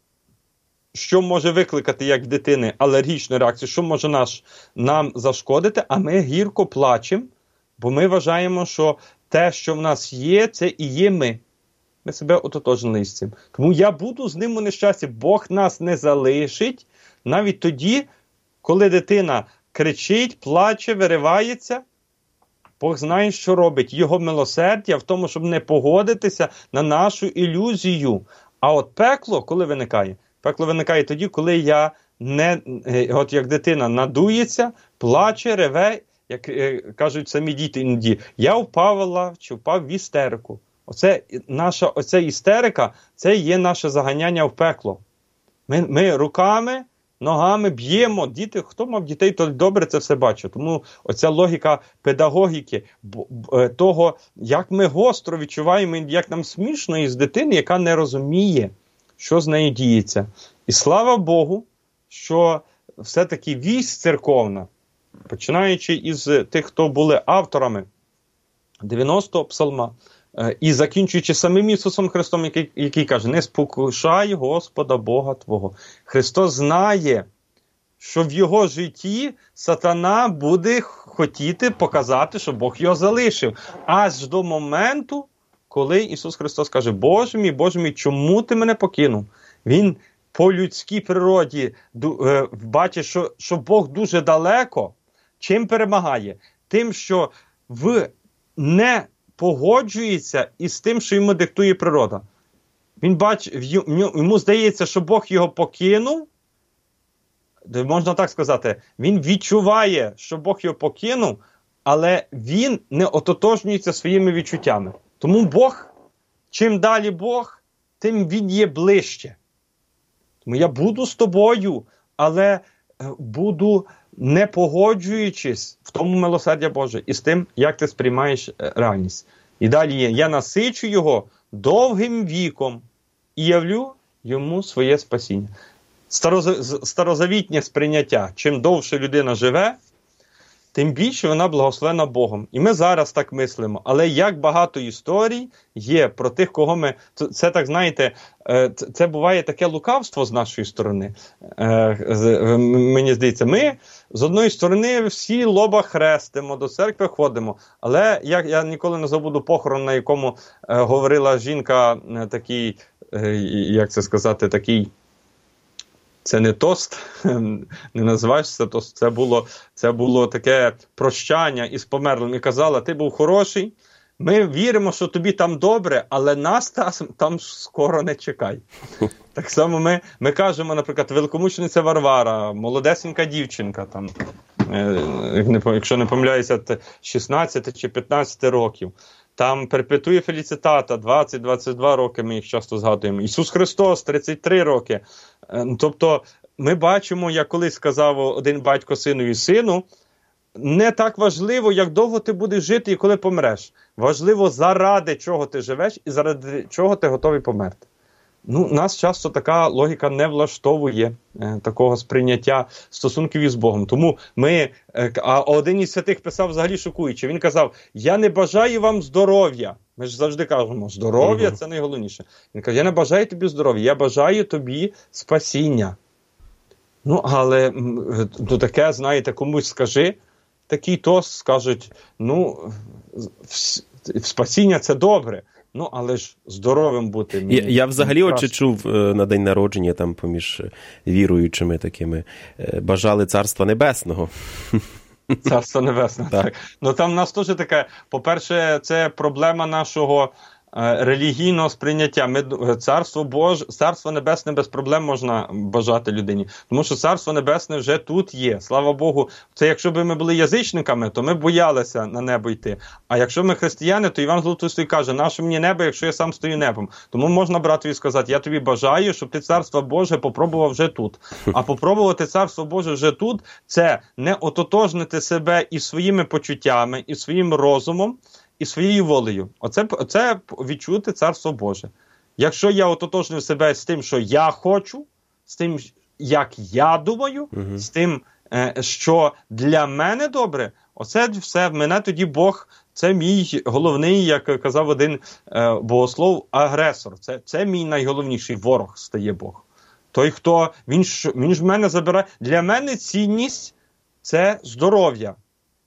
що може викликати, як в дитини, алергічну реакцію, що може нам зашкодити, а ми гірко плачемо, бо ми вважаємо, що те, що в нас є, це і є ми. Ми себе ототожнили з цим. Тому я буду з ним у нещасті. Бог нас не залишить навіть тоді, коли дитина кричить, плаче, виривається. Бог знає, що робить. Його милосердя в тому, щоб не погодитися на нашу ілюзію. А от пекло, коли виникає? Пекло виникає тоді, коли як дитина надується, плаче, реве, як кажуть самі діти іноді, я впав в істерику. Оця істерика, це є наше заганяння в пекло. Ми руками, ногами б'ємо. Діти, хто мав дітей, то добре це все бачить. Тому оця логіка педагогіки, того, як ми гостро відчуваємо, як нам смішно із дитини, яка не розуміє, що з нею діється. І слава Богу, що все-таки вість церковна, починаючи із тих, хто були авторами 90-го псалма, і закінчуючи самим Ісусом Христом, який каже, не спокушай Господа Бога Твого. Христос знає, що в його житті сатана буде хотіти показати, що Бог його залишив. Аж до моменту, коли Ісус Христос каже, Боже мій, чому ти мене покинув? Він по людській природі бачить, що Бог дуже далеко, чим перемагає? Тим, що не погоджується із тим, що йому диктує природа. Він йому здається, що Бог його покинув, можна так сказати, він відчуває, що Бог його покинув, але він не ототожнюється своїми відчуттями. Тому Бог, чим далі Бог, тим він є ближче. Тому я буду з тобою, але буду не погоджуючись в тому милосердя Боже і з тим, як ти сприймаєш реальність. І далі є, я насичу його довгим віком і явлю йому своє спасіння. Старозавітнє сприйняття. Чим довше людина живе, тим більше вона благословена Богом. І ми зараз так мислимо. Але як багато історій є про тих, кого ми... Це так, знаєте, це буває таке лукавство з нашої сторони. Мені здається, ми з одної сторони всі лоба хрестимо, до церкви ходимо. Але я ніколи не забуду похорон, на якому говорила жінка такий, як це сказати, такий... Це не тост, не називаєш це тост, це було таке прощання із померлим. І казала, ти був хороший, ми віримо, що тобі там добре, але нас там скоро не чекай. Так само ми кажемо, наприклад, великомучениця Варвара, молодесенька дівчинка, там, якщо не помиляюся, 16 чи 15 років. Там перпетує феліцитата, 20-22 роки, ми їх часто згадуємо. Ісус Христос, 33 роки. Тобто ми бачимо, як колись сказав один батько синові: сину, не так важливо, як довго ти будеш жити і коли помреш. Важливо, заради чого ти живеш і заради чого ти готовий померти. Нас часто така логіка не влаштовує такого сприйняття стосунків із Богом. Тому а один із святих писав взагалі шокуюче. Він казав, я не бажаю вам здоров'я. Ми ж завжди кажемо, здоров'я – це найголовніше. Він каже, я не бажаю тобі здоров'я, я бажаю тобі спасіння. Але таке, знаєте, комусь скажи, такий тост, скажуть, спасіння – це добре. Але ж здоровим бути.
Я взагалі отже чув на день народження там поміж віруючими такими, бажали Царства Небесного.
Царство Небесне, так. Там в нас теж таке, по-перше, це проблема нашого релігійного сприйняття. Царство Небесне без проблем можна бажати людині. Тому що Царство Небесне вже тут є. Слава Богу. Це якщо б ми були язичниками, то ми боялися на небо йти. А якщо ми християни, то Іван Золотоустий каже, нащо мені небо, якщо я сам стою небом? Тому можна братові сказати, я тобі бажаю, щоб ти Царство Боже попробував вже тут. А попробувати Царство Боже вже тут – це не ототожнити себе і своїми почуттями, і своїм розумом, і своєю волею. Оце відчути Царство Боже. Якщо я ототожнив себе з тим, що я хочу, з тим, як я думаю, з тим, що для мене добре, оце все, мене тоді Бог, це мій головний, як казав один богослов, агресор. Це мій найголовніший ворог стає Бог. Той, хто, він ж в мене забирає. Для мене цінність – це здоров'я.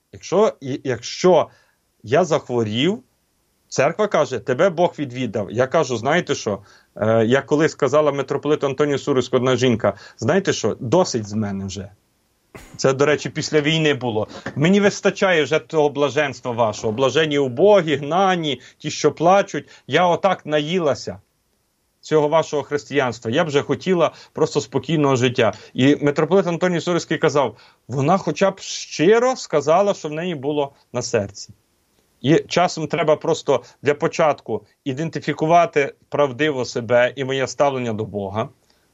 Якщо я захворів, церква каже, тебе Бог відвідав. Я кажу, знаєте що, як колись сказала митрополиту Антонію Суровську одна жінка, знаєте що, досить з мене вже. Це, до речі, після війни було. Мені вистачає вже того блаженства вашого. Блажені убогі, гнані, ті, що плачуть. Я отак наїлася цього вашого християнства. Я б вже хотіла просто спокійного життя. І митрополит Антоній Суровський казав, вона хоча б щиро сказала, що в неї було на серці. І часом треба просто для початку ідентифікувати правдиво себе і моє ставлення до Бога,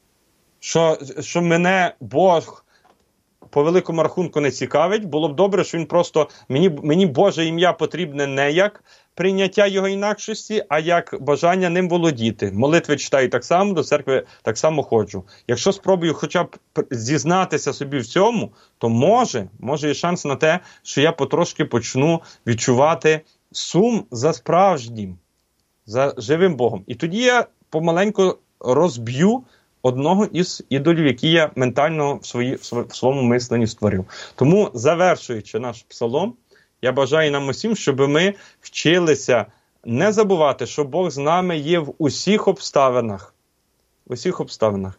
що мене Бог по великому рахунку не цікавить, було б добре, що він просто, мені Боже ім'я потрібне не як прийняття його інакшості, а як бажання ним володіти. Молитви читаю так само, до церкви так само ходжу. Якщо спробую хоча б зізнатися собі в цьому, то може є шанс на те, що я потрошки почну відчувати сум за справжнім, за живим Богом. І тоді я помаленьку розб'ю одного із ідолів, які я ментально в своєму мисленні створив. Тому, завершуючи наш псалом, я бажаю нам усім, щоб ми вчилися не забувати, що Бог з нами є в усіх обставинах. В усіх обставинах.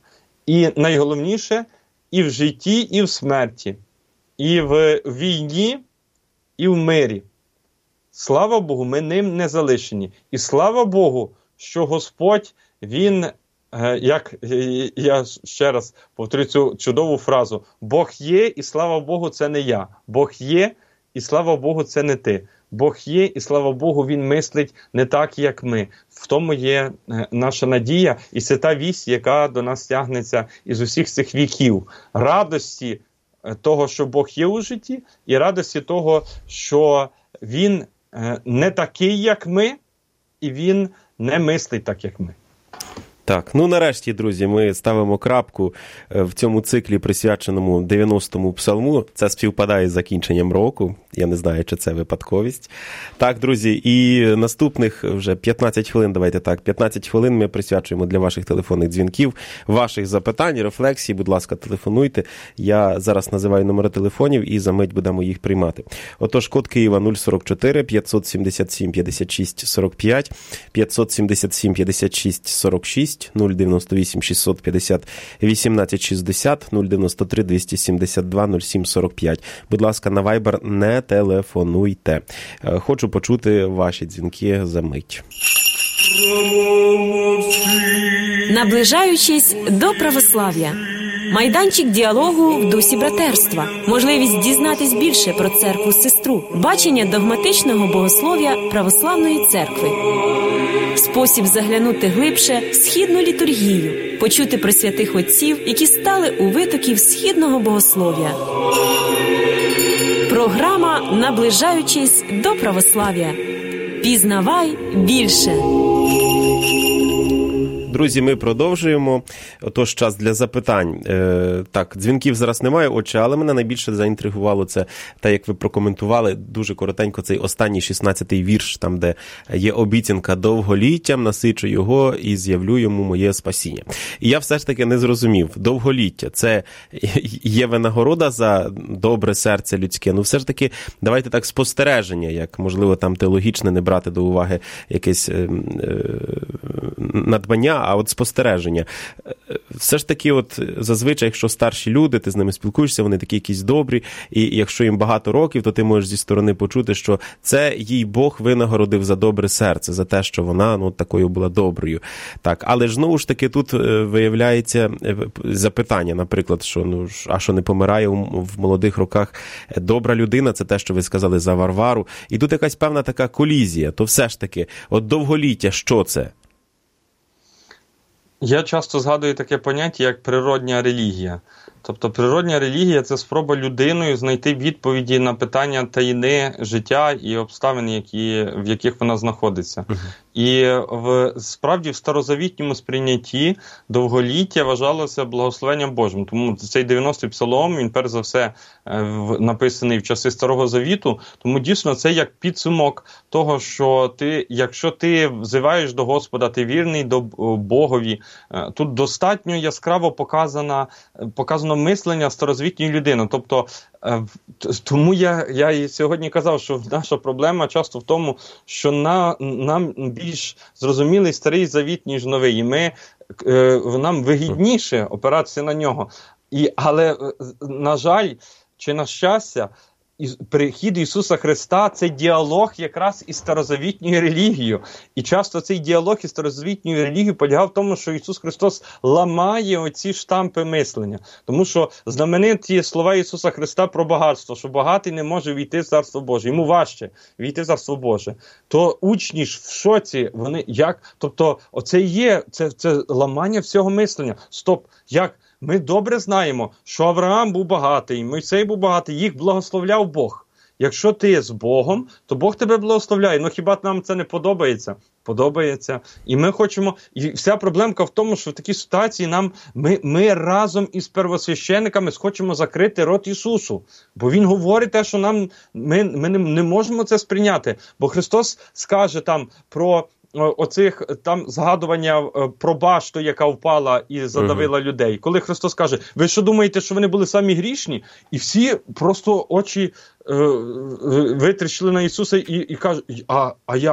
І найголовніше, і в житті, і в смерті, і в війні, і в мирі. Слава Богу, ми ним не залишені. І слава Богу, що Господь, Він, як я ще раз повторю цю чудову фразу, Бог є, і слава Богу, це не я. Бог є, і слава Богу, це не ти. Бог є, і слава Богу, Він мислить не так, як ми. В тому є наша надія, і це та вість, яка до нас тягнеться із усіх цих віків. Радості того, що Бог є у житті, і радості того, що Він не такий, як ми, і Він не мислить так, як ми.
Так, ну нарешті, друзі, ми ставимо крапку в цьому циклі, присвяченому 90-му псалму. Це співпадає з закінченням року. Я не знаю, чи це випадковість. Так, друзі, і наступних вже 15 хвилин, давайте так, 15 хвилин ми присвячуємо для ваших телефонних дзвінків, ваших запитань, рефлексій. Будь ласка, телефонуйте. Я зараз називаю номери телефонів і за мить будемо їх приймати. Отож, код Києва 044 577 56 45, 577 56 46, 098 650 18 60, 093 272 07 45. Будь ласка, на Viber не телефонуйте. Хочу почути ваші дзвінки за мить.
Наближаючись до православ'я. Майданчик діалогу в дусі братерства. Можливість дізнатись більше про церкву-сестру. Бачення догматичного богослов'я православної церкви. Спосіб заглянути глибше в східну літургію. Почути про святих отців, які стали у витоків східного богослов'я. Програма «Наближаючись до православ'я». Пізнавай більше.
Друзі, ми продовжуємо. Отож, час для запитань. Так, дзвінків зараз немає, отже, але мене найбільше заінтригувало це, те, як ви прокоментували, дуже коротенько цей останній 16-й вірш, там, де є обіцянка довголіттям, насичу його і з'явлю йому моє спасіння. І я все ж таки не зрозумів, довголіття – це є винагорода за добре серце людське? Ну, все ж таки, давайте так, спостереження, як, можливо, там теологічне, не брати до уваги якесь надбання, а от спостереження. Все ж таки, от зазвичай, якщо старші люди, ти з ними спілкуєшся, вони такі якісь добрі, і якщо їм багато років, то ти можеш зі сторони почути, що це їй Бог винагородив за добре серце, за те, що вона, ну, такою була доброю. Так, але ж, знову ж таки, тут виявляється запитання, наприклад, що, ну, а що не помирає в молодих роках добра людина, це те, що ви сказали за Варвару, і тут якась певна така колізія, то все ж таки, от довголіття, що це?
Я часто згадую таке поняття, як природня релігія. Тобто природня релігія – це спроба людиною знайти відповіді на питання таїни життя і обставин, в яких вона знаходиться. І справді в старозавітньому сприйнятті довголіття вважалося благословенням Божим. Тому цей 90-й псалом, він перш за все написаний в часи Старого Завіту, тому дійсно це як підсумок того, що якщо ти взиваєш до Господа, ти вірний до Богові, тут достатньо яскраво показано мислення старозвітньої людини. Тобто, тому я і сьогодні казав, що наша проблема часто в тому, що нам більш зрозумілий старий завіт, ніж новий. І нам вигідніше опиратися на нього. Але, на жаль, чи на щастя, прихід Ісуса Христа – це діалог якраз із старозавітньою релігією. І часто цей діалог із старозавітньою релігією полягав в тому, що Ісус Христос ламає оці штампи мислення. Тому що знамениті слова Ісуса Христа про багатство, що багатий не може війти в Царство Боже, йому важче війти в Царство Боже. То учні ж в шоці, вони як? Тобто оце є, це ламання всього мислення. Стоп, як? Ми добре знаємо, що Авраам був багатий, Мойсей був багатий, їх благословляв Бог. Якщо ти з Богом, то Бог тебе благословляє. Ну хіба нам це не подобається? Подобається. І ми хочемо, і вся проблемка в тому, що в такій ситуації ми разом із первосвящениками хочемо закрити рот Ісусу. Бо Він говорить те, що ми не можемо це сприйняти. Бо Христос скаже там про оцих там згадування про башту, яка впала і задавила людей. Коли Христос каже, ви що думаєте, що вони були самі грішні? І всі просто очі витріщили на Ісуса і кажуть, а як?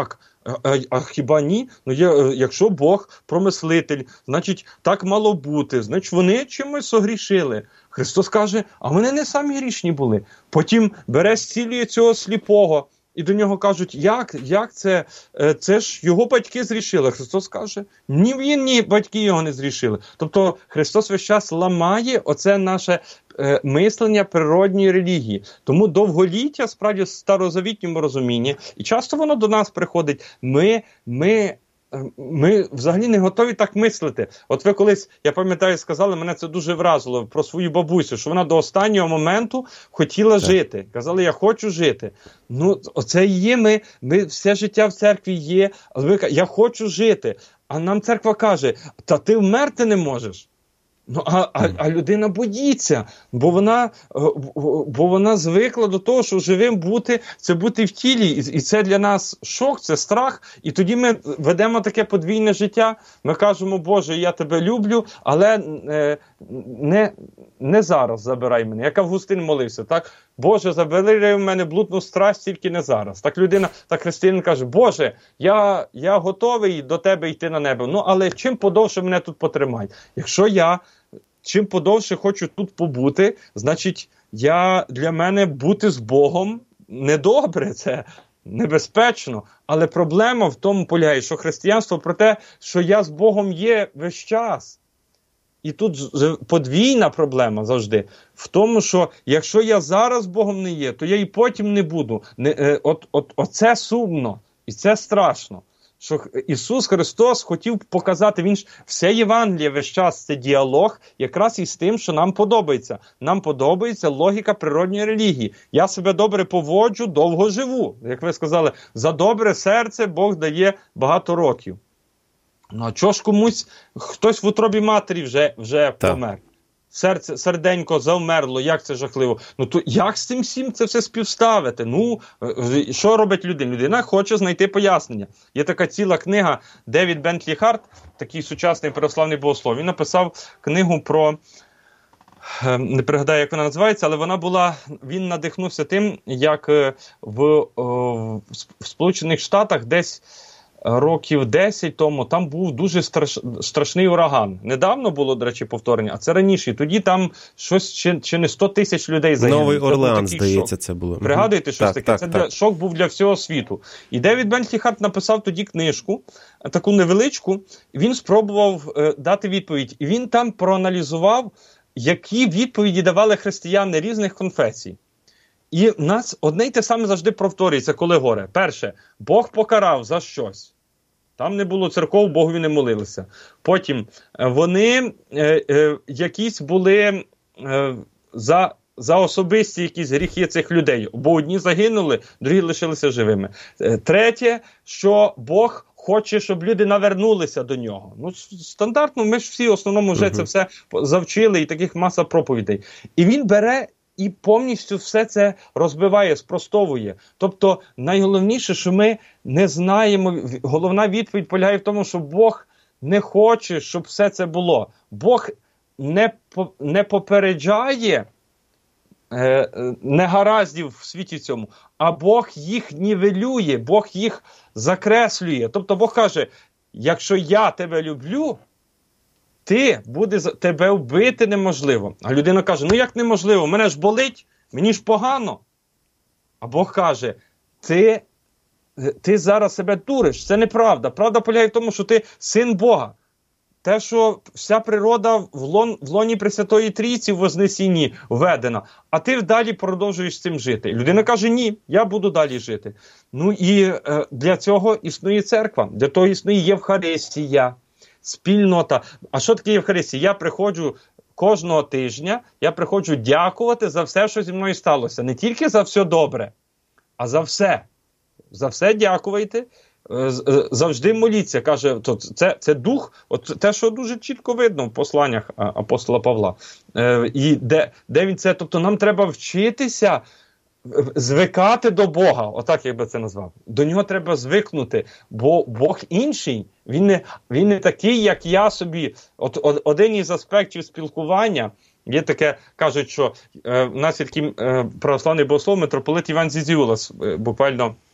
А хіба ні? Ну, якщо Бог промислитель, значить так мало бути, значить вони чимось согрішили. Христос каже, а вони не самі грішні були. Потім бере, зцілює цього сліпого, і до нього кажуть, як це? Це ж його батьки зрішили. Христос каже, ні він, ні батьки його не зрішили. Тобто Христос весь час ламає оце наше мислення природньої релігії. Тому довголіття, справді, в старозавітньому розумінні, і часто воно до нас приходить, ми взагалі не готові так мислити. От ви колись, я пам'ятаю, сказали, мене це дуже вразило, про свою бабусю, що вона до останнього моменту хотіла жити. Казали, я хочу жити. Ну, оце і є ми все життя в церкві є, але я хочу жити. А нам церква каже, та ти вмерти не можеш. Ну, а людина боїться, бо вона звикла до того, що живим бути, це бути в тілі, і це для нас шок, це страх, і тоді ми ведемо таке подвійне життя, ми кажемо, Боже, я тебе люблю, але не зараз забирай мене, як Августин молився, так? Боже, забери в мене блудну страсть, тільки не зараз. Так людина, так християнин каже, Боже, я готовий до тебе йти на небо, ну, але чим подовше мене тут потримай? Якщо я чим подовше хочу тут побути, значить, для мене бути з Богом недобре, це небезпечно. Але проблема в тому полягає, що християнство про те, що я з Богом є весь час. І тут подвійна проблема завжди в тому, що якщо я зараз з Богом не є, то я і потім не буду. Оце сумно і це страшно. Що Ісус Христос хотів показати, Він ж все Євангеліє весь час це діалог якраз із тим, що нам подобається. Нам подобається логіка природньої релігії. Я себе добре поводжу, довго живу. Як ви сказали, за добре серце Бог дає багато років. Ну а чого ж комусь, хтось в утробі матері вже помер. Серденько завмерло, як це жахливо. Ну то як з цим всім це все співставити? Ну, що робить людина? Людина хоче знайти пояснення. Є така ціла книга Девід Бентлі Харт, такий сучасний православний богослов. Він написав книгу про, не пригадаю, як вона називається, але він надихнувся тим, як в Сполучених Штатах десь років 10 тому там був дуже страшний ураган. Недавно було, до речі, повторення, а це раніше. Тоді там щось чи не 100 тисяч людей загинуло.
Новий Орлеан, здається, це було.
Пригадуєте щось таке? Це шок був для всього світу. І Девід Бентлі Харт написав тоді книжку, таку невеличку, він спробував дати відповідь. І він там проаналізував, які відповіді давали християни різних конфесій. І в нас одне й те саме завжди повторюється, коли горе. Перше, Бог покарав за щось. Там не було церков, Богові не молилися. Потім вони якісь були за особисті якісь гріхи цих людей. Бо одні загинули, другі лишилися живими. Третє, що Бог хоче, щоб люди навернулися до нього. Ну, стандартно, ми ж всі в основному вже це все завчили, і таких маса проповідей. І він бере і повністю все це розбиває, спростовує. Тобто найголовніше, що ми не знаємо, головна відповідь полягає в тому, що Бог не хоче, щоб все це було. Бог не попереджає негараздів в світі цьому, а Бог їх нівелює, Бог їх закреслює. Тобто Бог каже, якщо я тебе люблю, тебе вбити неможливо. А людина каже, ну як неможливо, мене ж болить, мені ж погано. А Бог каже, ти зараз себе дуриш, це неправда. Правда полягає в тому, що ти син Бога. Те, що вся природа в лоні Пресвятої Трійці в Вознесінні введена, а ти далі продовжуєш цим жити. Людина каже, ні, я буду далі жити. Ну і для цього існує церква, для того існує Євхаристія, спільнота. А що таке Євхаристія? Я приходжу кожного тижня, я приходжу дякувати за все, що зі мною сталося. Не тільки за все добре, а за все. За все дякувайте. Завжди моліться, каже, це дух, от те, що дуже чітко видно в посланнях апостола Павла. І де він це, тобто нам треба вчитися звикати до Бога, отак я би це назвав. До нього треба звикнути, бо Бог інший, він не такий, як я собі. От один із аспектів спілкування, є таке, кажуть, що в нас є такий православний богослов, митрополит Іван Зізіулас, буквально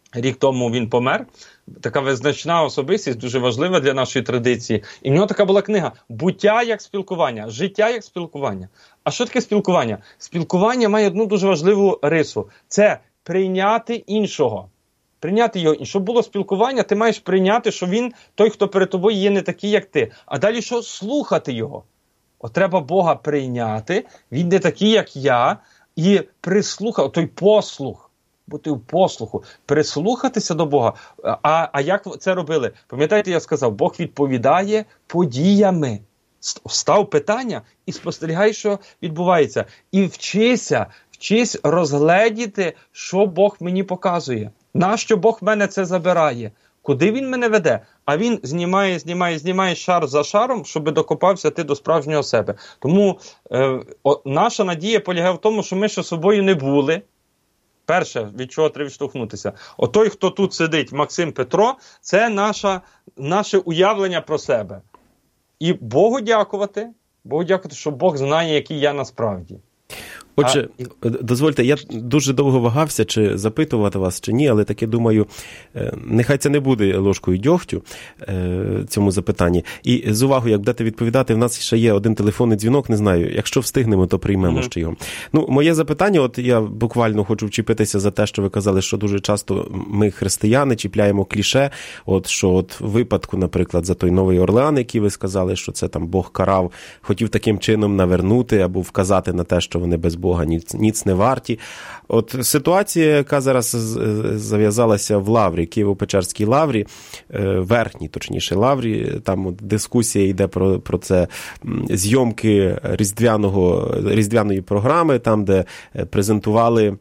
Рік тому він помер. Така визначна особистість, дуже важлива для нашої традиції. І в нього така була книга «Буття як спілкування», «Життя як спілкування». А що таке спілкування? Спілкування має одну дуже важливу рису. Це прийняти іншого. Прийняти його. І щоб було спілкування, ти маєш прийняти, що він, той, хто перед тобою є, не такий, як ти. А далі що? Слухати його. От треба Бога прийняти, він не такий, як я, і прислухати, той послух. Бути в послуху, прислухатися до Бога. А як це робили? Пам'ятаєте, я сказав, Бог відповідає подіями. Став питання і спостерігай, що відбувається. І вчись розгледіти, що Бог мені показує. Нащо Бог мене це забирає? Куди він мене веде? А він знімає шар за шаром, щоб докопався ти до справжнього себе. Тому наша надія полягає в тому, що ми ще собою не були. Перше, від чого треба відштовхнутися. Отой, хто тут сидить, Максим Петро, це наше уявлення про себе. І Богу дякувати, що Бог знає, який я насправді.
Отже, дозвольте, я дуже довго вагався, чи запитувати вас, чи ні, але таки думаю, нехай це не буде ложкою дьогтю цьому запитанні. І з увагою, як будете відповідати, в нас ще є один телефонний дзвінок, не знаю, якщо встигнемо, то приймемо ще його. Моє запитання, от я буквально хочу вчепитися за те, що ви казали, що дуже часто ми, християни, чіпляємо кліше, що в випадку, наприклад, за той Новий Орлеан, який ви сказали, що це там Бог карав, хотів таким чином навернути або вказати на те, що вони без Бога ніц не варті. От ситуація, яка зараз зав'язалася в Лаврі, Києво-Печерській Лаврі, верхній, Лаврі, там дискусія йде про це, зйомки різдвяної програми, там, де презентували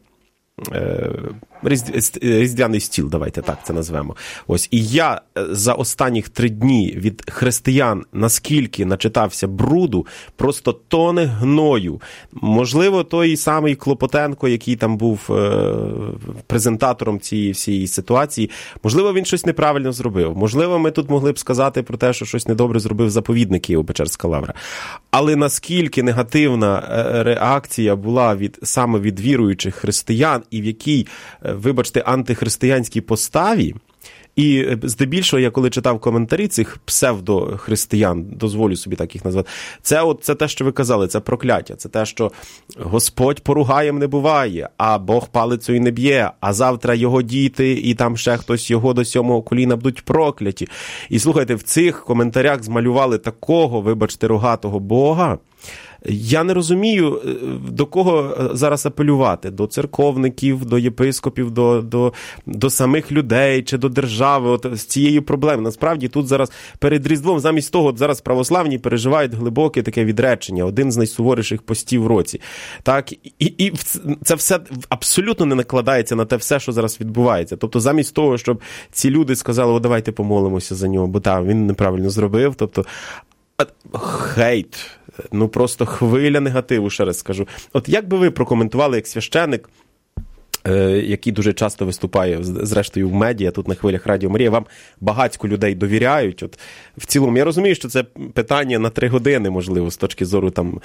різдвяний стіл, давайте так це назвемо. Ось. І я за останніх 3 дні від християн наскільки начитався бруду, просто тоне гною. Можливо, той самий Клопотенко, який там був презентатором цієї всієї ситуації, можливо, він щось неправильно зробив. Можливо, ми тут могли б сказати про те, що щось недобре зробив заповідник Києво-Печерська Лавра. Але наскільки негативна реакція була саме від віруючих християн, і в якій, вибачте, антихристиянській поставі, і здебільшого, я коли читав коментарі цих псевдохристиян, дозволю собі так їх назвати, це те, що ви казали, це прокляття, це те, що Господь поругаєм не буває, а Бог палицею не б'є, а завтра його діти і там ще хтось його до 7-го коліна будуть прокляті. І слухайте, в цих коментарях змалювали такого, вибачте, рогатого Бога. Я не розумію, до кого зараз апелювати. До церковників, до єпископів, до самих людей чи до держави. От з цією проблемою. Насправді тут зараз перед Різдвом, замість того, зараз православні переживають глибоке таке відречення. Один з найсуворіших постів в році. Так? І це все абсолютно не накладається на те все, що зараз відбувається. Тобто замість того, щоб ці люди сказали, давайте помолимося за нього, бо він неправильно зробив. Тобто хейт. Просто хвиля негативу, ще раз скажу. От як би ви прокоментували як священик, який дуже часто виступає, зрештою, в медіа, тут на хвилях Радіо Марія, вам багатько людей довіряють. От, в цілому, я розумію, що це питання на 3 години, можливо, з точки зору, там,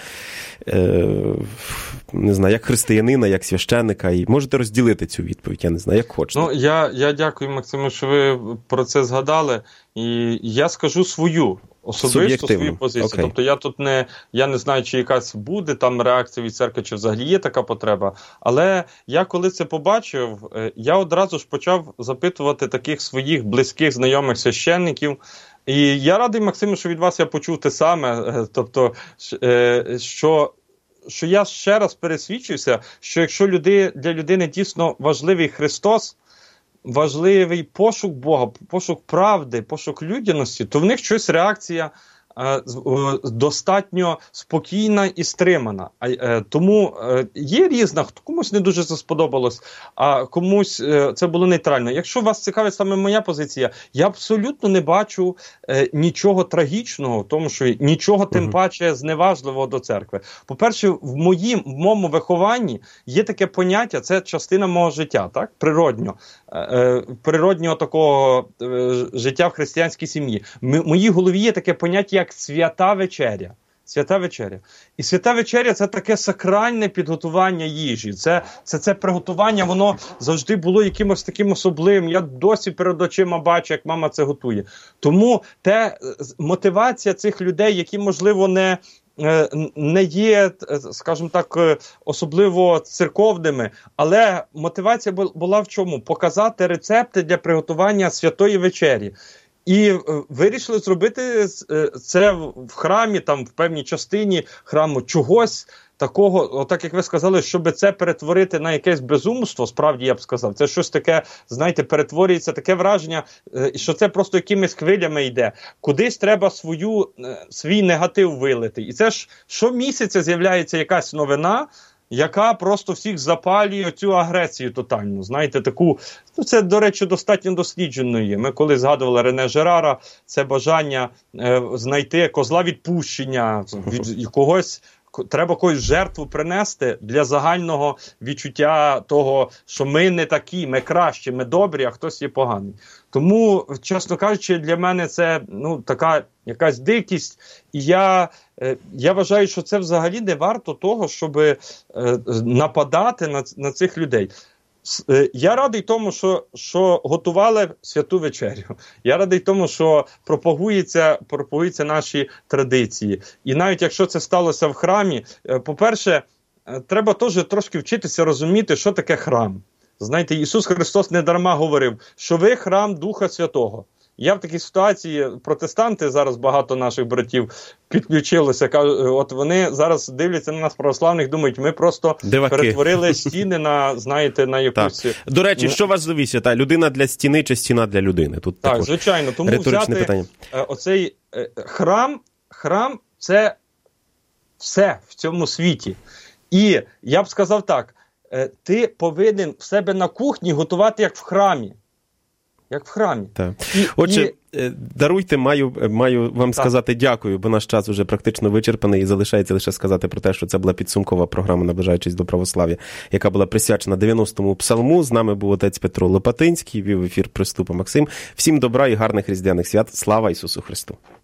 не знаю, як християнина, як священика, і можете розділити цю відповідь, я не знаю, як хочете.
Я дякую, Максиме, що ви про це згадали, і я скажу свою позицію. Okay. Тобто я тут я не знаю, чи якась буде там реакція від церкви, чи взагалі є така потреба. Але я коли це побачив, я одразу ж почав запитувати таких своїх близьких знайомих священників. І я радий, Максиме, що від вас я почув те саме. Тобто, що я ще раз пересвідчився, що якщо для людини дійсно важливий Христос, важливий пошук Бога, пошук правди, пошук людяності, то в них щось реакція достатньо спокійна і стримана. Тому є різна, комусь не дуже це сподобалось, а комусь це було нейтрально. Якщо вас цікавить саме моя позиція, я абсолютно не бачу нічого трагічного в тому, що нічого тим паче зневажливого до церкви. По-перше, в моєму вихованні є таке поняття, це частина мого життя, так? Природнього такого життя в християнській сім'ї. В моїй голові є таке поняття, як свята вечеря. Свята вечеря. І свята вечеря – це таке сакральне підготування їжі. Це приготування, воно завжди було якимось таким особливим. Я досі перед очима бачу, як мама це готує. Тому мотивація цих людей, які, можливо, не є, скажімо так, особливо церковними, але мотивація була в чому? Показати рецепти для приготування святої вечері. І вирішили зробити це в храмі, там в певній частині храму, чогось такого, отак як ви сказали, щоб це перетворити на якесь безумство, справді я б сказав, це щось таке, знаєте, перетворюється, таке враження, що це просто якимись хвилями йде. Кудись треба свій негатив вилити. І це ж щомісяця з'являється якась новина, яка просто всіх запалює цю агресію тотальну. Знаєте, таку, це, до речі, достатньо дослідженою є. Ми коли згадували Рене Жерара, це бажання знайти козла відпущення, від когось, треба якусь жертву принести для загального відчуття того, що ми не такі, ми кращі, ми добрі, а хтось є поганий. Тому, чесно кажучи, для мене це така якась дикість. І я вважаю, що це взагалі не варто того, щоб нападати на цих людей. Я радий тому, що готували святу вечерю. Я радий тому, що пропагуються наші традиції. І навіть якщо це сталося в храмі, по-перше, треба теж трошки вчитися розуміти, що таке храм. Знаєте, Ісус Христос не дарма говорив, що ви храм Духа Святого. Я в такій ситуації, протестанти, зараз багато наших братів підключилося, от вони зараз дивляться на нас православних, думають, ми просто перетворили стіни на, знаєте, на якусь...
Так. До речі, що важливіше, людина для стіни чи стіна для людини? Тут
так, звичайно, тому взяти питання. Оцей храм – це все в цьому світі. І я б сказав так, ти повинен в себе на кухні готувати як в храмі. Як в храмі.
Так. Отже, даруйте, маю вам сказати дякую, бо наш час вже практично вичерпаний і залишається лише сказати про те, що це була підсумкова програма «Наближаючись до православ'я», яка була присвячена 90-му псалму. З нами був отець Петро Лопатинський, вів ефір Приступа Максим. Всім добра і гарних різдвяних свят. Слава Ісусу Христу!